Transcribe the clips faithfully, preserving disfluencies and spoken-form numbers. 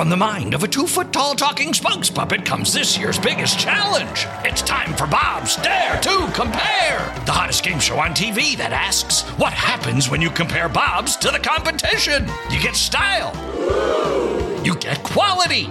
from the mind of a two-foot-tall talking spokes puppet comes this year's biggest challenge. It's time for Bob's Dare to Compare, the hottest game show on T V that asks, what happens when you compare Bobs to the competition? You get style. You get quality.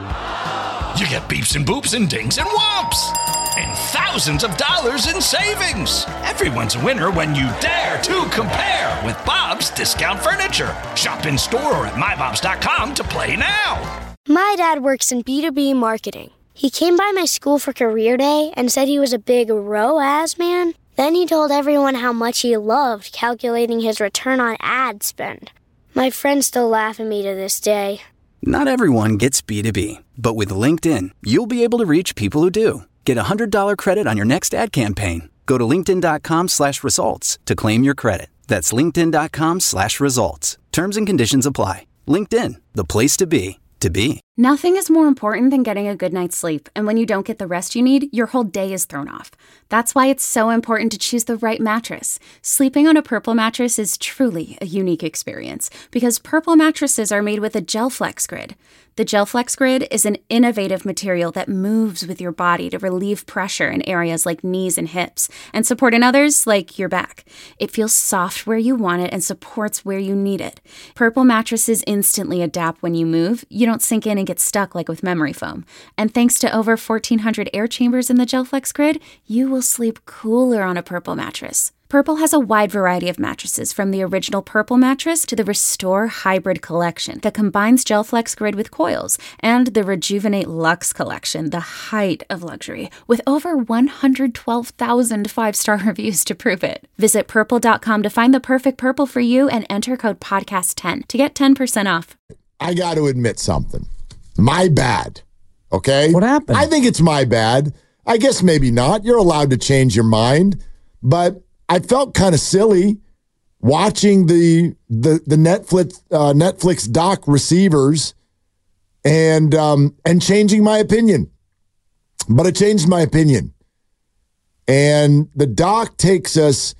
You get beeps and boops and dings and whomps. And thousands of dollars in savings. Everyone's a winner when you dare to compare with Bob's Discount Furniture. Shop in store or at my bobs dot com to play now. My dad works in B two B marketing. He came by my school for career day and said he was a big R O A S man. Then he told everyone how much he loved calculating his return on ad spend. My friends still laugh at me to this day. Not everyone gets B two B, but with LinkedIn, you'll be able to reach people who do. Get a one hundred dollars credit on your next ad campaign. Go to linkedin.com slash results to claim your credit. That's linkedin.com slash results. Terms and conditions apply. LinkedIn, the place to be, to be. Nothing is more important than getting a good night's sleep, and when you don't get the rest you need, your whole day is thrown off. That's why it's so important to choose the right mattress. Sleeping on a Purple mattress is truly a unique experience, because Purple mattresses are made with a GelFlex Grid. The GelFlex Grid is an innovative material that moves with your body to relieve pressure in areas like knees and hips, and support in others like your back. It feels soft where you want it and supports where you need it. Purple mattresses instantly adapt when you move. You don't sink in and get stuck like with memory foam. And thanks to over fourteen hundred air chambers in the GelFlex Grid, you will sleep cooler on a Purple mattress. Purple has a wide variety of mattresses, from the original Purple mattress to the Restore Hybrid collection that combines GelFlex Grid with coils, and the Rejuvenate Luxe collection, the height of luxury, with over one hundred twelve thousand five-star reviews to prove it. Visit purple dot com to find the perfect Purple for you and enter code podcast ten to get ten percent off. I got to admit something. My bad. Okay? What happened? I think it's my bad. I guess maybe not. You're allowed to change your mind, but I felt kind of silly watching the the the Netflix uh, Netflix doc Receivers and um, and changing my opinion. But I changed my opinion. And the doc takes us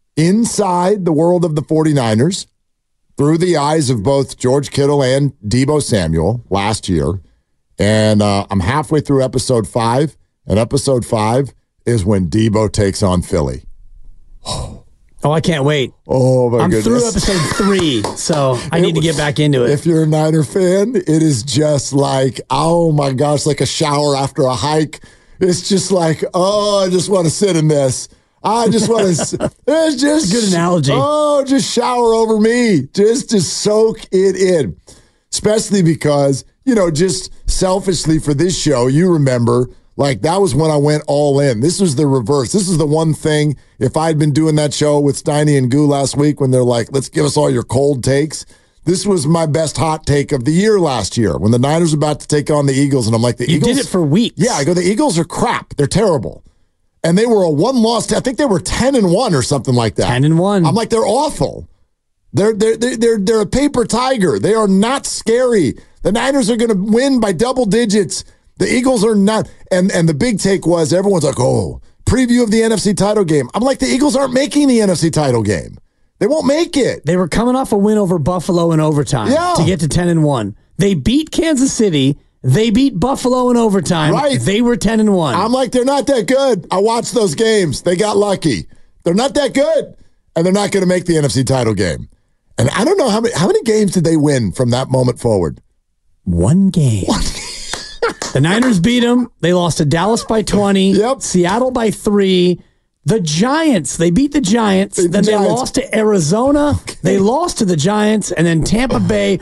inside the world of the 49ers through the eyes of both George Kittle and Deebo Samuel last year. And uh, I'm halfway through episode five. And episode five is when Deebo takes on Philly. Oh, I can't wait. Oh, my I'm goodness. through episode three, so I need to get back into it. If you're a Niner fan, it is just like, oh, my gosh, like a shower after a hike. It's just like, oh, I just want to sit in this. I just want to, it's just. Good analogy. Oh, just shower over me. Just to soak it in. Especially because, you know, just selfishly for this show, you remember, like, that was when I went all in. This was the reverse. This is the one thing, if I'd been doing that show with Steiny and Goo last week when they're like, let's give us all your cold takes. This was my best hot take of the year last year when the Niners were about to take on the Eagles. And I'm like, the you Eagles. You did it for weeks. Yeah, I go, the Eagles are crap. They're terrible. And they were a one-loss. I think they were ten and one or something like that. ten and one. I'm like, they're awful. They're, they're, they're, they're, they're a paper tiger. They are not scary. The Niners are going to win by double digits. The Eagles are not, and, and the big take was everyone's like, oh, preview of the N F C title game. I'm like, the Eagles aren't making the N F C title game. They won't make it. They were coming off a win over Buffalo in overtime yeah. to get to ten and one. They beat Kansas City. They beat Buffalo in overtime. Right. They were ten and one. I'm like, they're not that good. I watched those games. They got lucky. They're not that good, and they're not going to make the N F C title game. And I don't know how many how many games did they win from that moment forward? One game. One game. The Niners beat them. They lost to Dallas by twenty. Yep. Seattle by three. The Giants, they beat the Giants. Beat the then Giants. They lost to Arizona. Okay. They lost to the Giants. And then Tampa Bay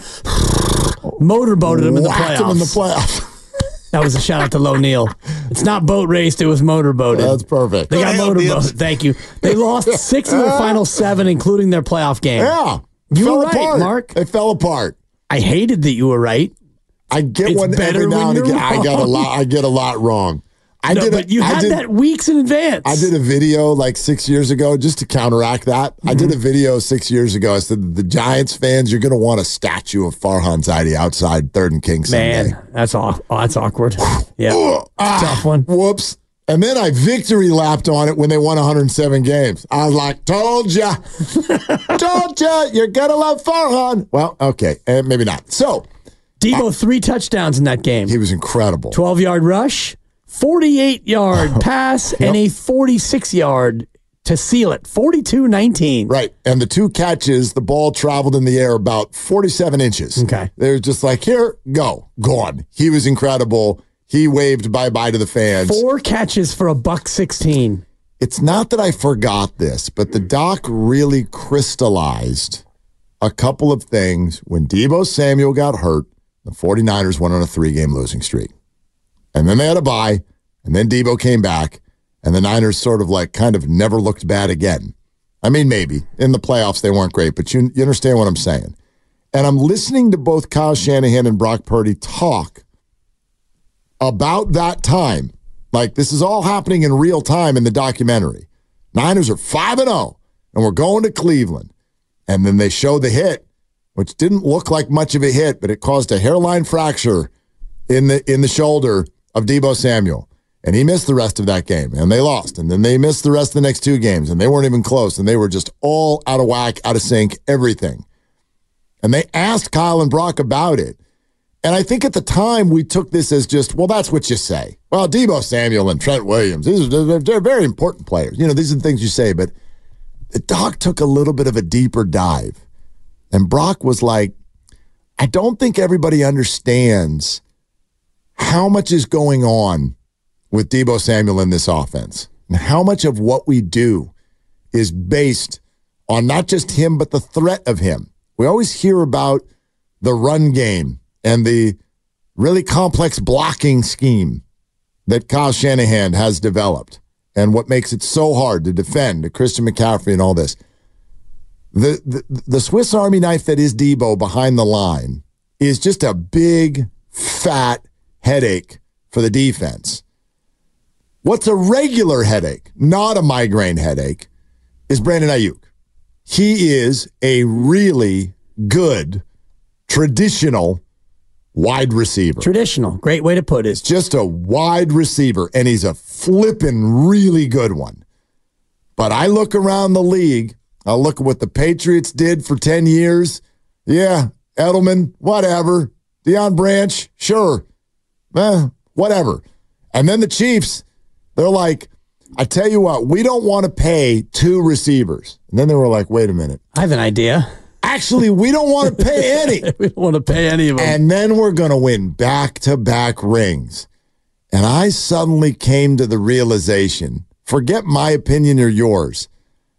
motorboated them in the Whacked playoffs. them in the playoffs. That was a shout out to Low Neal. It's not boat raced, it was motorboated. That's perfect. They got motorboated. Thank you. They lost six of their final seven, including their playoff game. Yeah. You fell were right, apart. Mark. They fell apart. I hated that you were right. I get It's one better every now when and you're again. I got a wrong. lot. I get a lot wrong. I no, did. but a, you I had did, that weeks in advance. I did a video like six years ago just to counteract that. Mm-hmm. I did a video six years ago. I said, the Giants fans, you're going to want a statue of Farhan Zaidi outside Third and King Sunday. Man, that's aw- oh, that's awkward. Yeah, ah, tough one. Whoops. And then I victory lapped on it when they won one hundred seven games. I was like, told ya. told ya, you're going to love Farhan. Well, okay, and maybe not. So Debo, three touchdowns in that game. He was incredible. twelve-yard rush, forty-eight-yard pass, Yep. and a forty-six-yard to seal it. forty-two nineteen. Right. And the two catches, the ball traveled in the air about forty-seven inches. Okay. They were just like, here, go, gone. He was incredible. He waved bye-bye to the fans. Four catches for a buck sixteen. It's not that I forgot this, but the doc really crystallized a couple of things. When Deebo Samuel got hurt, the 49ers went on a three-game losing streak. And then they had a bye, and then Deebo came back, and the Niners sort of like kind of never looked bad again. I mean, maybe. In the playoffs, they weren't great, but you, you understand what I'm saying. And I'm listening to both Kyle Shanahan and Brock Purdy talk about that time. Like, this is all happening in real time in the documentary. Niners are five and oh, and we're going to Cleveland. And then they show the hit, which didn't look like much of a hit, but it caused a hairline fracture in the in the shoulder of Deebo Samuel. And he missed the rest of that game, and they lost. And then they missed the rest of the next two games, and they weren't even close, and they were just all out of whack, out of sync, everything. And they asked Kyle and Brock about it. And I think at the time we took this as just, well, that's what you say. Well, Deebo Samuel and Trent Williams, these are they're very important players. You know, these are the things you say. But the doc took a little bit of a deeper dive. And Brock was like, I don't think everybody understands how much is going on with Deebo Samuel in this offense. And how much of what we do is based on not just him, but the threat of him. We always hear about the run game and the really complex blocking scheme that Kyle Shanahan has developed and what makes it so hard to defend to Christian McCaffrey and all this. The, the, the Swiss Army knife that is Deebo behind the line is just a big, fat headache for the defense. What's a regular headache, not a migraine headache, is Brandon Ayuk. He is a really good, traditional wide receiver. Traditional. Great way to put it. It's just a wide receiver, and he's a flippin' really good one. But I look around the league, I look at what the Patriots did for ten years. Yeah, Edelman, whatever. Deion Branch, sure. Eh, whatever. And then the Chiefs, they're like, I tell you what, we don't want to pay two receivers. And then they were like, wait a minute. I have an idea. Actually, we don't want to pay any. We don't want to pay any of them. And then we're going to win back-to-back rings. And I suddenly came to the realization, forget my opinion or yours,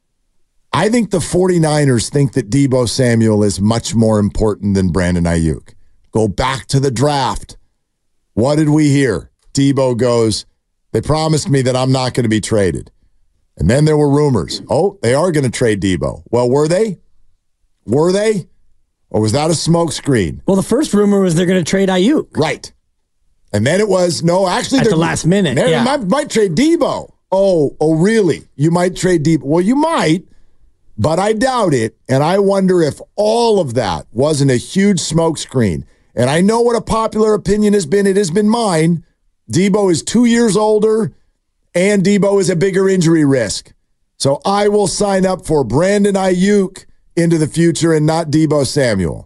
I think the 49ers think that Deebo Samuel is much more important than Brandon Ayuk. Go back to the draft. What did we hear? Deebo goes, they promised me that I'm not going to be traded. And then there were rumors. Oh, they are going to trade Deebo. Well, were they? Were they? Or was that a smokescreen? Well, the first rumor was they're going to trade Ayuk. Right. And then it was, no, actually. At the last minute, They yeah. might, might trade Deebo. Oh, oh, really? You might trade Deebo. Well, you might, but I doubt it. And I wonder if all of that wasn't a huge smokescreen. And I know what a popular opinion has been. It has been mine. Deebo is two years older, and Deebo is a bigger injury risk. So I will sign up for Brandon Ayuk into the future and not Deebo Samuel.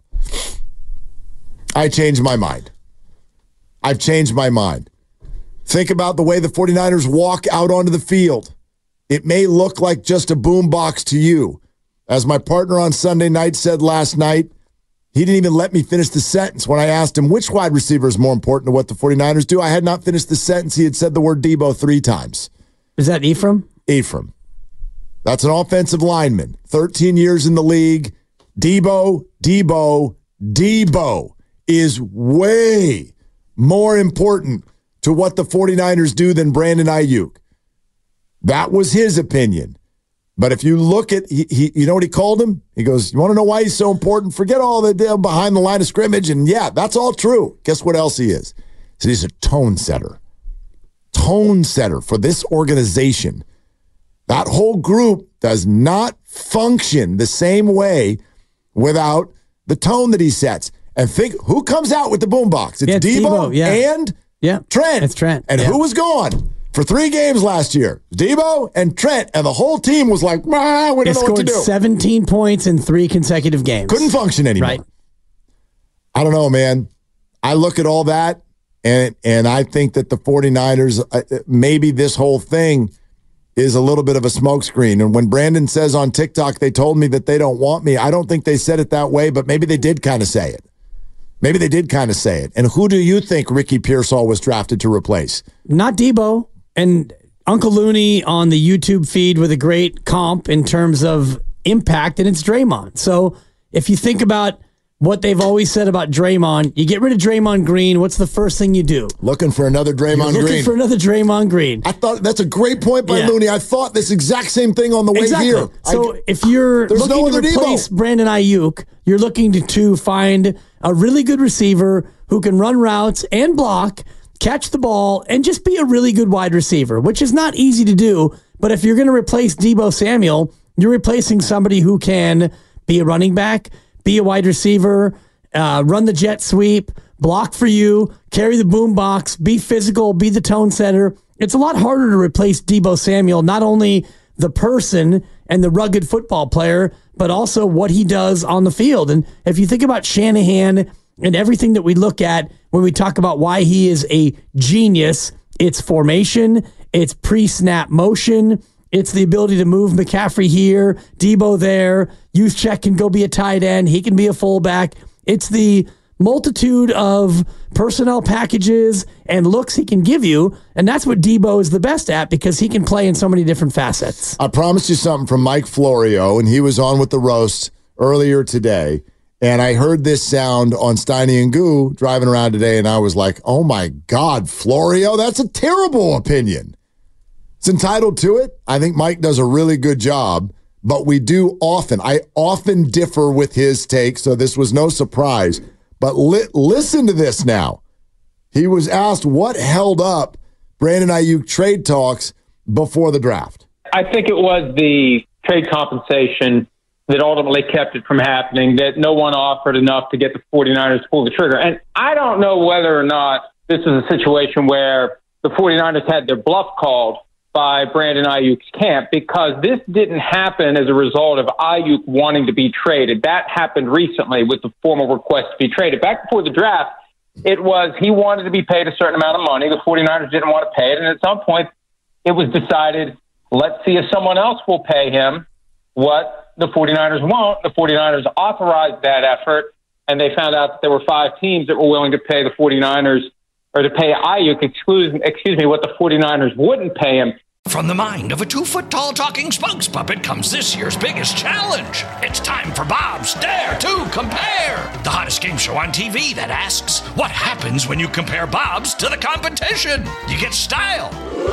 I changed my mind. I've changed my mind. Think about the way the 49ers walk out onto the field. It may look like just a boombox to you. As my partner on Sunday night said last night, he didn't even let me finish the sentence when I asked him which wide receiver is more important to what the 49ers do. I had not finished the sentence. He had said the word Deebo three times. Is that Ephraim? Ephraim. That's an offensive lineman. thirteen years in the league. Deebo, Deebo, Deebo is way more important to what the 49ers do than Brandon Ayuk. That was his opinion. But if you look at, he, he, you know what he called him? He goes, you want to know why he's so important? Forget all the deal behind the line of scrimmage. And yeah, that's all true. Guess what else he is? So he's a tone setter. Tone setter for this organization. That whole group does not function the same way without the tone that he sets. And think, who comes out with the boombox? It's yeah, it's Deebo, Deebo yeah. and yeah. Trent. It's Trent. And yeah. who was gone for three games last year? Deebo and Trent. And the whole team was like, ah, we don't they know what to do. scored seventeen points in three consecutive games. Couldn't function anymore. Right. I don't know, man. I look at all that, and and I think that the 49ers, uh, maybe this whole thing is a little bit of a smokescreen. And when Brandon says on TikTok, they told me that they don't want me, I don't think they said it that way, but maybe they did kind of say it. Maybe they did kind of say it. And who do you think Ricky Pearsall was drafted to replace? Not Debo. And Uncle Looney on the YouTube feed with a great comp in terms of impact, and it's Draymond. So if you think about what they've always said about Draymond, you get rid of Draymond Green, what's the first thing you do? Looking for another Draymond You're looking Green. for another Draymond Green. I thought that's a great point by Yeah. Looney. I thought this exact same thing on the way exactly. here. So I, if you're there's looking no to other replace Debo. Brandon Ayuk, you're looking to, to find a really good receiver who can run routes and block, catch the ball, and just be a really good wide receiver, which is not easy to do. But if you're going to replace Debo Samuel, you're replacing somebody who can be a running back, be a wide receiver, uh, run the jet sweep, block for you, carry the boom box, be physical, be the tone setter. It's a lot harder to replace Debo Samuel, not only the person and the rugged football player, but also what he does on the field. And if you think about Shanahan and everything that we look at when we talk about why he is a genius, it's formation, it's pre-snap motion, it's the ability to move McCaffrey here, Debo there, Juszczyk can go be a tight end, he can be a fullback. It's the multitude of personnel packages and looks he can give you, and that's what Debo is the best at because he can play in so many different facets. I promised you something from Mike Florio, and he was on with the roast earlier today. And I heard this sound on Steiny and Goo driving around today, and I was like, oh my God, Florio, that's a terrible opinion. It's entitled to it. I think Mike does a really good job, but we do often, I often differ with his take, so this was no surprise. But li- listen to this now. He was asked what held up Brandon Ayuk trade talks before the draft. I think it was the trade compensation that ultimately kept it from happening, that no one offered enough to get the 49ers to pull the trigger. And I don't know whether or not this is a situation where the 49ers had their bluff called by Brandon Ayuk's camp, because this didn't happen as a result of Ayuk wanting to be traded. That happened recently with the formal request to be traded. Back before the draft, it was he wanted to be paid a certain amount of money. The 49ers didn't want to pay it. And at some point, it was decided, let's see if someone else will pay him what the 49ers won't. The 49ers authorized that effort, and they found out that there were five teams that were willing to pay the 49ers, or to pay Ayuk, excuse, excuse me, what the 49ers wouldn't pay him. From the mind of a two-foot-tall talking spokes puppet comes this year's biggest challenge. It's time for Bob's Dare to Compare, the hottest game show on T V that asks, what happens when you compare Bob's to the competition? You get style.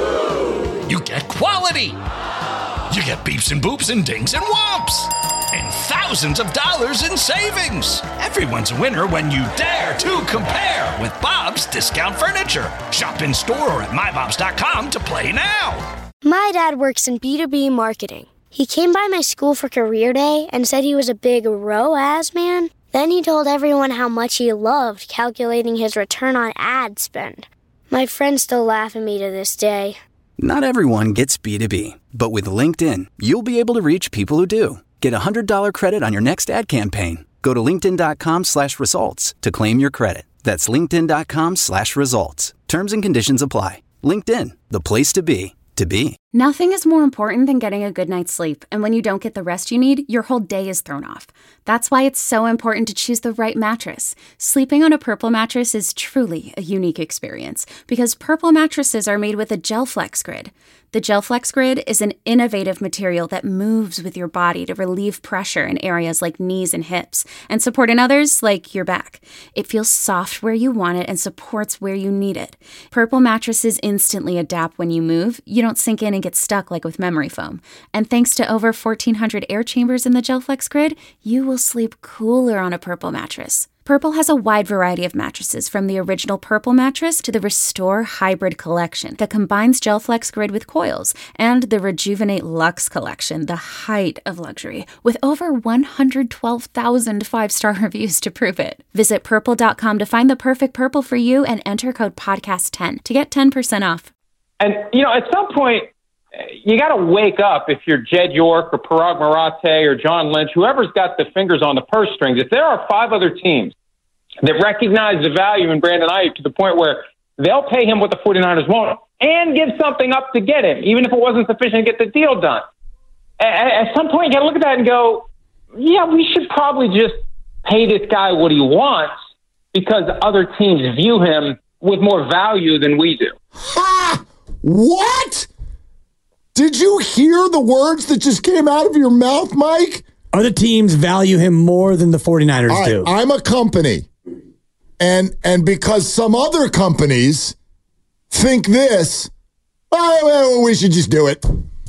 You get quality. You get beeps and boops and dings and whomps. And thousands of dollars in savings. Everyone's a winner when you dare to compare with Bob's Discount Furniture. Shop in store or at my bobs dot com to play now. My dad works in B two B marketing. He came by my school for career day and said he was a big R O A S man. Then he told everyone how much he loved calculating his return on ad spend. My friends still laugh at me to this day. Not everyone gets B two B, but with LinkedIn, you'll be able to reach people who do. Get a one hundred dollars credit on your next ad campaign. Go to linkedin.com slash results to claim your credit. That's linkedin.com slash results. Terms and conditions apply. LinkedIn, the place to be, to be. Nothing is more important than getting a good night's sleep, and when you don't get the rest you need, your whole day is thrown off. That's why it's so important to choose the right mattress. Sleeping on a Purple mattress is truly a unique experience, because Purple mattresses are made with a GelFlex Grid. The GelFlex Grid is an innovative material that moves with your body to relieve pressure in areas like knees and hips, and support in others like your back. It feels soft where you want it and supports where you need it. Purple mattresses instantly adapt when you move. You don't sink in and get stuck like with memory foam. And thanks to over fourteen hundred air chambers in the GelFlex Grid, you will sleep cooler on a Purple mattress. Purple has a wide variety of mattresses, from the original Purple mattress to the Restore Hybrid collection that combines GelFlex Grid with coils, and the Rejuvenate Luxe collection, the height of luxury, with over one hundred twelve thousand five-star reviews to prove it. Visit purple dot com to find the perfect Purple for you and enter code podcast ten to get ten percent off. And, you know, at some point, you got to wake up if you're Jed York or Parag Marathe or John Lynch, whoever's got the fingers on the purse strings. If there are five other teams that recognize the value in Brandon Ayuk to the point where they'll pay him what the 49ers won't and give something up to get him, even if it wasn't sufficient to get the deal done. At, at some point, you got to look at that and go, yeah, we should probably just pay this guy what he wants because other teams view him with more value than we do. Ha! What? Did you hear the words that just came out of your mouth, Mike? Other teams value him more than the 49ers right, do. I'm a company. And and because some other companies think this, oh, well, we should just do it.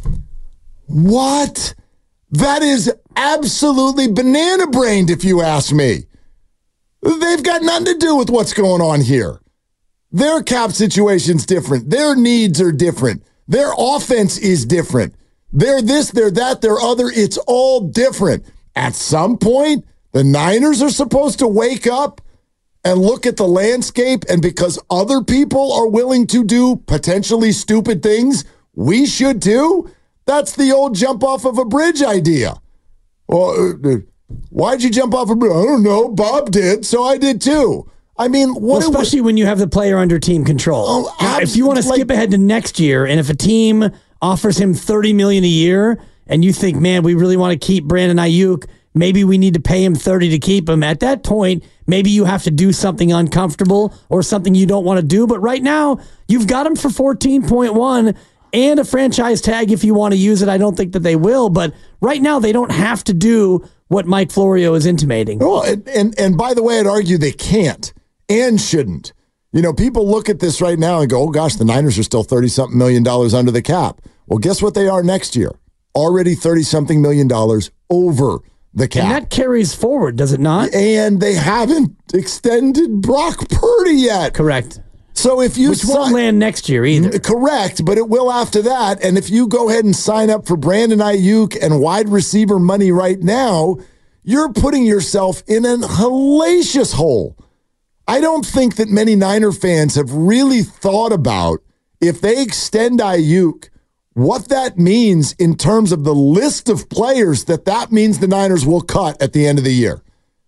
What? That is absolutely banana-brained, if you ask me. They've got nothing to do with what's going on here. Their cap situation's different. Their needs are different. Their offense is different. They're this, they're that, they're other. It's all different. At some point, the Niners are supposed to wake up and look at the landscape, and because other people are willing to do potentially stupid things, we should too? That's the old jump off of a bridge idea. Well, uh, why'd you jump off a bridge? I don't know. Bob did, so I did too. I mean, what? Well, especially when you have the player under team control. Oh, now, if you want to like, skip ahead to next year, and if a team offers him thirty million dollars a year, and you think, man, we really want to keep Brandon Ayuk, maybe we need to pay him thirty to keep him. At that point, maybe you have to do something uncomfortable or something you don't want to do. But right now, you've got him for fourteen point one and a franchise tag if you want to use it. I don't think that they will. But right now, they don't have to do what Mike Florio is intimating. Well, and, and, and by the way, I'd argue they can't and shouldn't. You know, people look at this right now and go, oh, gosh, the Niners are still thirty-something million dollars under the cap. Well, guess what they are next year? Already thirty-something million dollars over the cap. And that carries forward, does it not? And they haven't extended Brock Purdy yet. Correct. So if you Which sign, won't land next year either. Correct, but it will after that. And if you go ahead and sign up for Brandon Ayuk and wide receiver money right now, you're putting yourself in a hellacious hole. I don't think that many Niner fans have really thought about, if they extend Ayuk, what that means in terms of the list of players that that means the Niners will cut at the end of the year.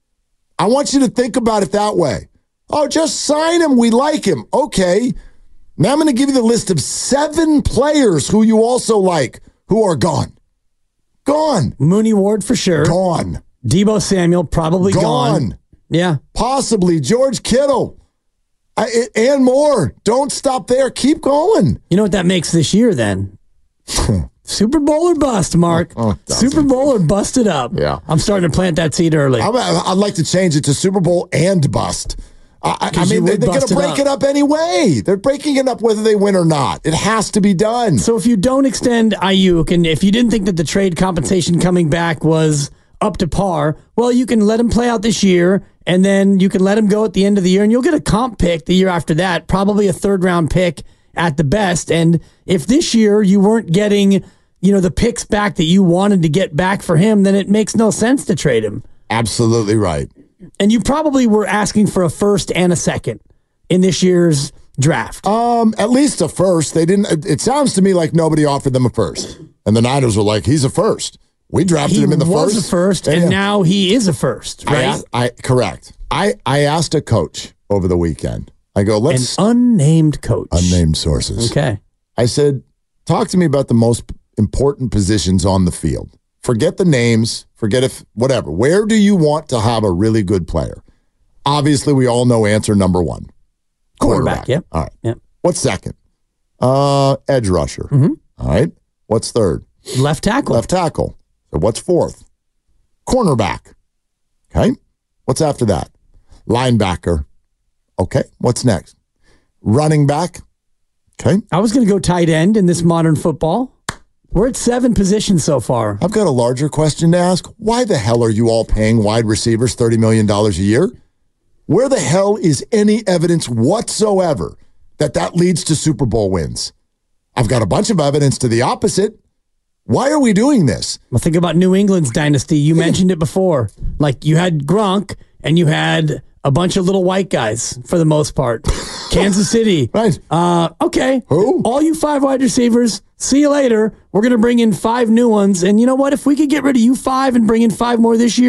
I want you to think about it that way. Oh, just sign him. We like him. Okay. Now I'm going to give you the list of seven players who you also like who are gone. Gone. Mooney Ward for sure. Gone. Deebo Samuel probably gone. Gone. Yeah. Possibly George Kittle. I, and more. Don't stop there. Keep going. You know what that makes this year then? Super Bowl or bust, Mark. Oh, Super Bowl or bust it up. Yeah. I'm starting to plant that seed early. I'm, I'd like to change it to Super Bowl and bust. I, I mean, they, they're going to break it up. it up anyway. They're breaking it up whether they win or not. It has to be done. So if you don't extend Ayuk, and if you didn't think that the trade compensation coming back was up to par, well, you can let him play out this year, and then you can let him go at the end of the year, and you'll get a comp pick the year after that, probably a third-round pick at the best. And if this year you weren't getting, you know, the picks back that you wanted to get back for him, then it makes no sense to trade him. Absolutely right. And you probably were asking for a first and a second in this year's draft. Um, at least a first. They didn't. It sounds to me like nobody offered them a first, and the Niners were like, "He's a first." We drafted he him in the was first. a first, and, and now he is a first. Right? I, I correct. I I asked a coach over the weekend. I go, let's an unnamed coach, unnamed sources. Okay. I said, talk to me about the most important positions on the field. Forget the names. Forget if, whatever. Where do you want to have a really good player? Obviously, we all know answer number one. Quarterback. Quarterback yep. All right. Yep. What's second? Uh, edge rusher. Mm-hmm. All right. What's third? Left tackle. Left tackle. So what's fourth? Cornerback. Okay. What's after that? Linebacker. Okay. What's next? Running back. Okay. I was going to go tight end in this modern football. We're at seven positions so far. I've got a larger question to ask. Why the hell are you all paying wide receivers thirty million dollars a year? Where the hell is any evidence whatsoever that that leads to Super Bowl wins? I've got a bunch of evidence to the opposite. Why are we doing this? Well, think about New England's dynasty. You mentioned it before. Like, you had Gronk, and you had a bunch of little white guys for the most part. Kansas City. Right. Uh, okay. Who? All you five wide receivers, see you later. We're going to bring in five new ones. And you know what? If we could get rid of you five and bring in five more this year,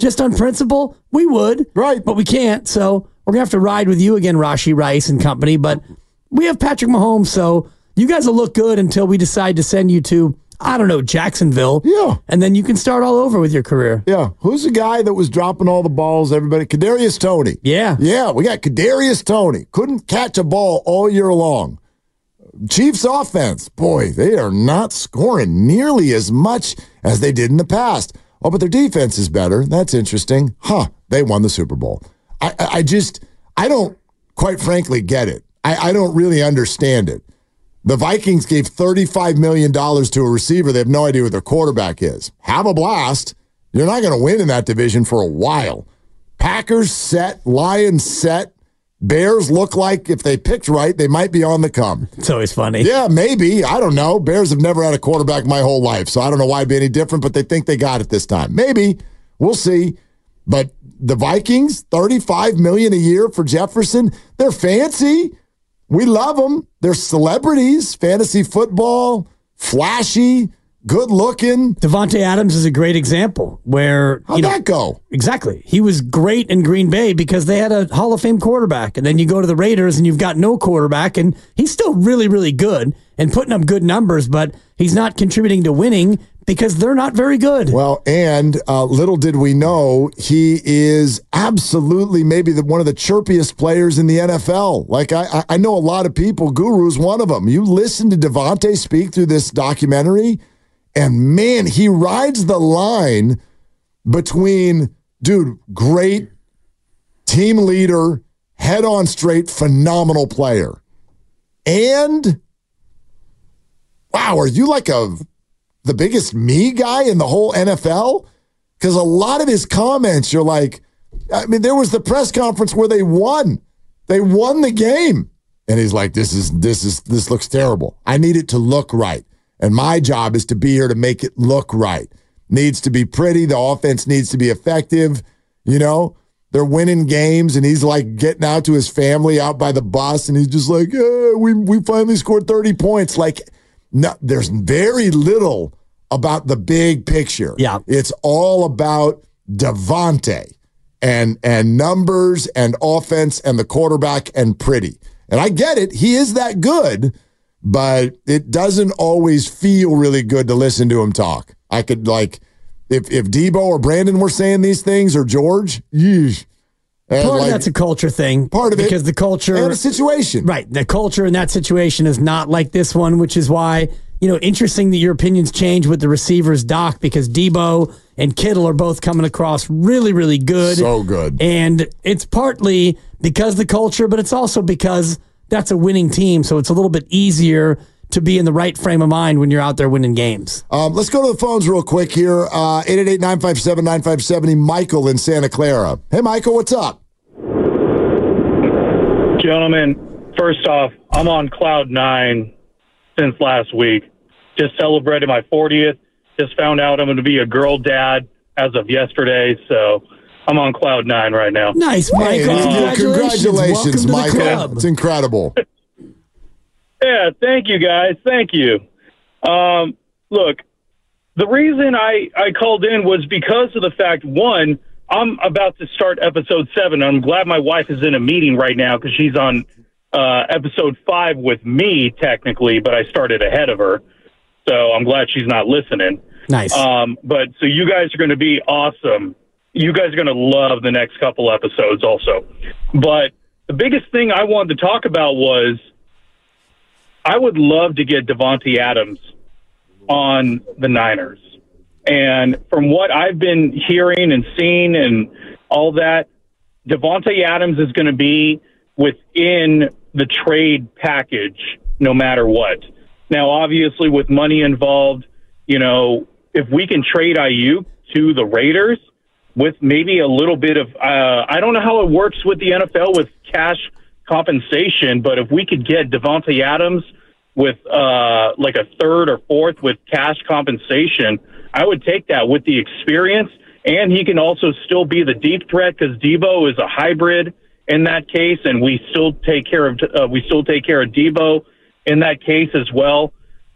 just on principle, we would. Right. But we can't, so we're going to have to ride with you again, Rashee Rice and company. But we have Patrick Mahomes, so you guys will look good until we decide to send you to, I don't know, Jacksonville. Yeah. And then you can start all over with your career. Yeah. Who's the guy that was dropping all the balls, everybody? Kadarius Toney. Yeah. Yeah, we got Kadarius Toney. Couldn't catch a ball all year long. Chiefs offense, boy, they are not scoring nearly as much as they did in the past. Oh, but their defense is better. That's interesting. Huh, they won the Super Bowl. I, I, I just, I don't, quite frankly, get it. I, I don't really understand it. The Vikings gave thirty-five million dollars to a receiver. They have no idea what their quarterback is. Have a blast. You're not going to win in that division for a while. Packers set, Lions set. Bears look like if they picked right, they might be on the come. It's always funny. Yeah, maybe. I don't know. Bears have never had a quarterback my whole life, so I don't know why it'd be any different, but they think they got it this time. Maybe. We'll see. But the Vikings, thirty-five million dollars a year for Jefferson. They're fancy. We love them. They're celebrities. Fantasy football, flashy, good looking. Davante Adams is a great example where How'd you know, that go? Exactly. He was great in Green Bay because they had a Hall of Fame quarterback. And then you go to the Raiders and you've got no quarterback, and he's still really, really good and putting up good numbers, but he's not contributing to winning because they're not very good. Well, and uh, little did we know, he is absolutely maybe the, one of the chirpiest players in the N F L. Like, I, I know a lot of people, Guru's one of them. You listen to Davante speak through this documentary, and man, he rides the line between, dude, great team leader, head on straight, phenomenal player. And, wow, are you like a the biggest me guy in the whole N F L? Because a lot of his comments, you're like, I mean, there was the press conference where they won. They won the game. And he's like, this is, this is, this looks terrible. I need it to look right. And my job is to be here to make it look right. Needs to be pretty. The offense needs to be effective. You know, they're winning games, and he's like getting out to his family out by the bus, and he's just like, yeah, we, we finally scored thirty points. Like, no, there's very little about the big picture. Yeah. It's all about Davante and and numbers and offense and the quarterback and pretty. And I get it. He is that good, but it doesn't always feel really good to listen to him talk. I could, like, if, if Debo or Brandon were saying these things, or George, yeesh. Part like, of that's a culture thing. Part of it. Because the culture. And a situation. Right. The culture in that situation is not like this one, which is why, you know, interesting that your opinions change with the receivers, Doc, because Debo and Kittle are both coming across really, really good. So good. And it's partly because the culture, but it's also because that's a winning team. So it's a little bit easier to be in the right frame of mind when you're out there winning games. Um, let's go to the phones real quick here. Uh, eight eight eight, nine five seven, nine five seven zero. Michael in Santa Clara. Hey, Michael, what's up? Gentlemen, first off, I'm on cloud nine since last week. Just celebrated my fortieth. Just found out I'm going to be a girl dad as of yesterday, so I'm on cloud nine right now. Nice, Michael. Hey, congratulations, congratulations Welcome to the Michael. club. It's incredible. Yeah, thank you, guys. Thank you. Um, look, the reason I, I called in was because of the fact, one, I'm about to start episode seven. I'm glad my wife is in a meeting right now because she's on uh, episode five with me, technically, but I started ahead of her. So I'm glad she's not listening. Nice. Um, but so you guys are going to be awesome. You guys are going to love the next couple episodes also. But the biggest thing I wanted to talk about was I would love to get Davante Adams on the Niners. And from what I've been hearing and seeing and all that, Davante Adams is going to be within the trade package no matter what. Now, obviously, with money involved, you know, if we can trade Ayuk to the Raiders with maybe a little bit of, uh, I don't know how it works with the N F L with cash compensation, but if we could get Davante Adams with uh, like a third or fourth with cash compensation, I would take that with the experience. And he can also still be the deep threat because Debo is a hybrid in that case, and we still take care of uh, we still take care of Debo in that case as well.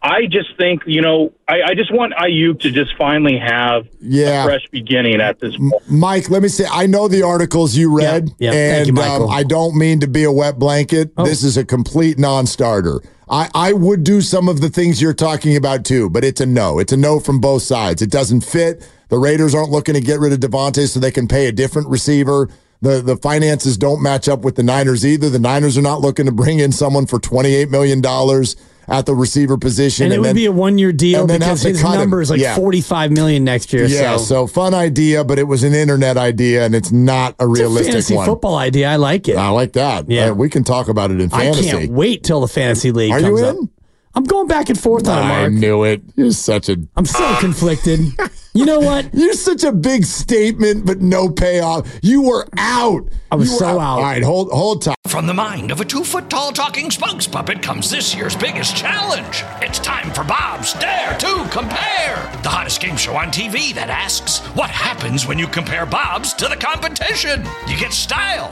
I just think, you know, I, I just want Ayuk to just finally have yeah. a fresh beginning at this point. Mike, let me say, I know the articles you read, yeah, yeah. and Thank you, Michael. um, I don't mean to be a wet blanket. Oh. This is a complete non-starter. I, I would do some of the things you're talking about too, but it's a no. It's a no from both sides. It doesn't fit. The Raiders aren't looking to get rid of Devontae so they can pay a different receiver. The the finances don't match up with the Niners either. The Niners are not looking to bring in someone for twenty-eight million dollars at the receiver position. And, and it would then, be a one-year deal because his number him. is like yeah. forty-five million dollars next year. Yeah, so. so fun idea, but it was an internet idea, and it's not a it's realistic a fantasy one. football idea. I like it. I like that. Yeah, uh, we can talk about it in fantasy. I can't wait till the fantasy league Are comes you in? up. I'm going back and forth on it, Mark. I knew it. You're such a... I'm so conflicted. You know what? You're such a big statement, but no payoff. You were out. I was you so out. out. All right, hold hold tight. From the mind of a two-foot-tall talking spokes puppet comes this year's biggest challenge. It's time for Bob's Dare to Compare, the hottest game show on T V that asks, what happens when you compare Bob's to the competition? You get style.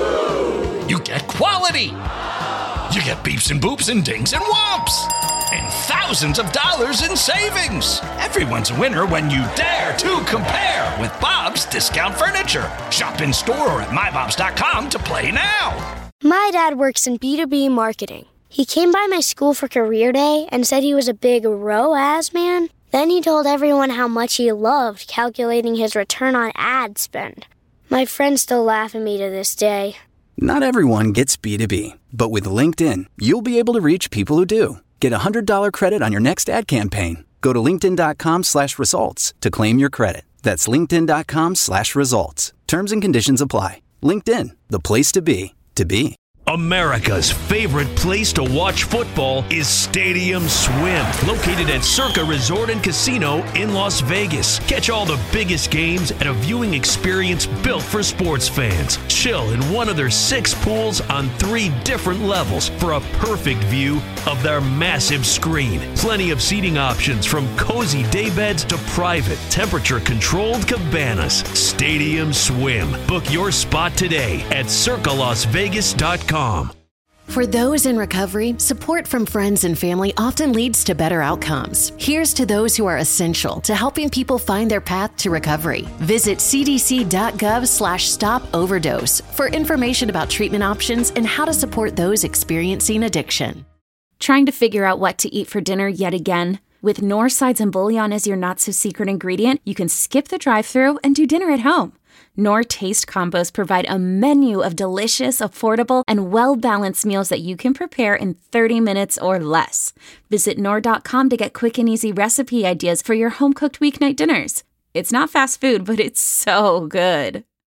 You get quality. You get beeps and boops and dings and whomps. And thousands of dollars in savings. Everyone's a winner when you dare to compare with Bob's Discount Furniture. Shop in store or at my bobs dot com to play now. My dad works in B two B marketing. He came by my school for career day and said he was a big R O A S man. Then he told everyone how much he loved calculating his return on ad spend. My friends still laugh at me to this day. Not everyone gets B two B, but with LinkedIn, you'll be able to reach people who do. Get a one hundred dollars credit on your next ad campaign. Go to linkedin.com slash results to claim your credit. That's linkedin.com slash results. Terms and conditions apply. LinkedIn, the place to be, to be. America's favorite place to watch football is Stadium Swim, located at Circa Resort and Casino in Las Vegas. Catch all the biggest games at a viewing experience built for sports fans. Chill in one of their six pools on three different levels for a perfect view of their massive screen. Plenty of seating options from cozy daybeds to private, temperature-controlled cabanas. Stadium Swim. Book your spot today at circa las vegas dot com. For those in recovery, support from friends and family often leads to better outcomes. Here's to those who are essential to helping people find their path to recovery. Visit cdc.gov slash stop overdose for information about treatment options and how to support those experiencing addiction. Trying to figure out what to eat for dinner yet again? With Knorr sides and bouillon as your not-so-secret ingredient, you can skip the drive-thru and do dinner at home. Knorr Taste Combos provide a menu of delicious, affordable, and well-balanced meals that you can prepare in thirty minutes or less. Visit Knorr dot com to get quick and easy recipe ideas for your home-cooked weeknight dinners. It's not fast food, but it's so good.